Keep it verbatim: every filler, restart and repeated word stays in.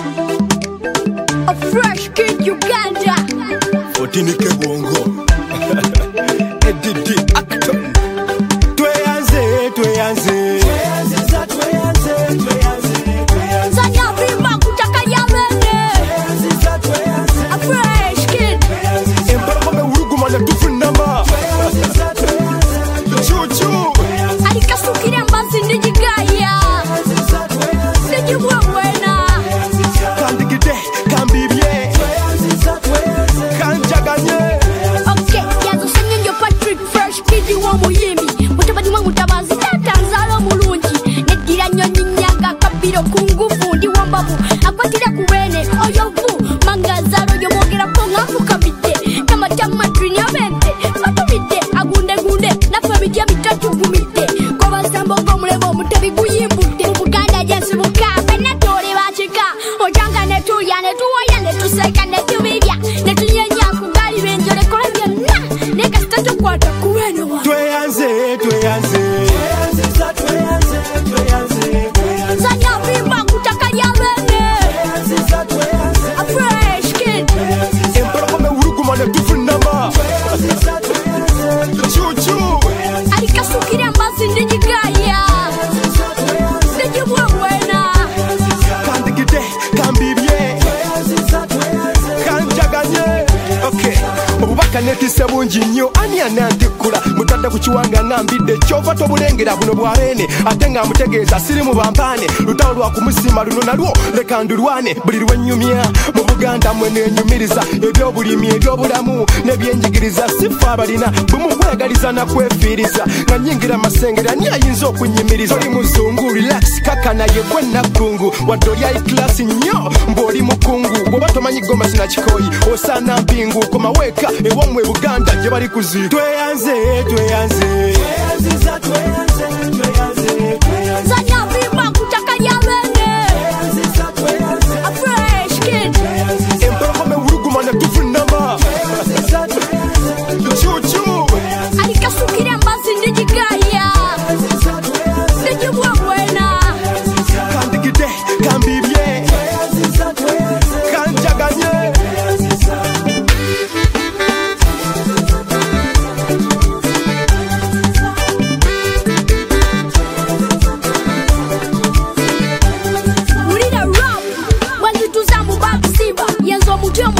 A fresh kid Uganda. Otinike Bongo. Edidi Acton. Tweyanze, tweyanze. Tweyanze, za tweyanze, tweyanze, tweyanze. Zanya vima kutaka yamene. Tweyanze, za tweyanze. A fresh kid. Embara me urugu mane tufunama. Tweyanze, za tweyanze. Chuchu. Alikasukira mbazi nijigaya. Tweyanze, za tweyanze. Nijibwewena. Kandigide, kambibye. Tweyanze, za tweyanze. Kanjaganye. Okay, yazo singing your Patrick fresh kid wa muyimi. Mutabadi wangu tabazi tatanzalo mulungi. Nedira nyonyi nyanga kabiro kungufu ndi wambabu. Akwatira kuwene oyovu. Mangazalo yomogera ponga fukamite. Kama chama trini abente. Fatumite agunde gunde. Nafa mitia mitatu gumite. Kwa basambo komulebo mutabi guyimbute. Muganda jensi mukabe netole bachika. Ojanga netuya netuwaya netuseka netubibya. Netunyenya kugali benjole kolebya na. Neka statu kwata kuweno wa. Tweyanze, tweyanze. Tweyanze, za tweyanze, tweyanze, tweyanze. Zanya vimba kutaka yamene. Tweyanze, za tweyanze. A fresh kid. Embara me urugu mane tufunama. Tweyanze, za tweyanze. Chuchu. Alikasukira mbazi nijigaya. Nijibwewena. Kandigide, kambibye. Kanjaganye. Okay. Obubaka netise bungi nnyo ani anantikula mutadde ku kiwanga ngambidde kyova tobulengera buno bwarene ate nga amutegeeza siri mu bampaane lutawo lwa kumusima luno nalwo leka ndulwane buli lwennyumya mu buganda mwe nenyumiriza ebyobulimi ebyobulamu n'ebyenjigiriza sifa abalina bumukwegaliza nakwefiiriza nga nyingira masengera ani ayinza okunyimiriza oli muzungu relax kaka naye gwe naggungu wadde oli ayi klasi nnyo mbw'oli mukungu bw'oba tomanyi goma sinakikoyi osaana mpingu komaweka ewamwe buganda gye bali kuzi tweyanze tweyanze Zanya vimba kutaka yamene. A fresh kid. embara me urugu mane tufunama chuchu Alikasukira mbazi nijigaya. Nijibwewena. kandigide kambibye kanjaganye Mulira rap. Wazituza mubabu simba. Yenzo mutyo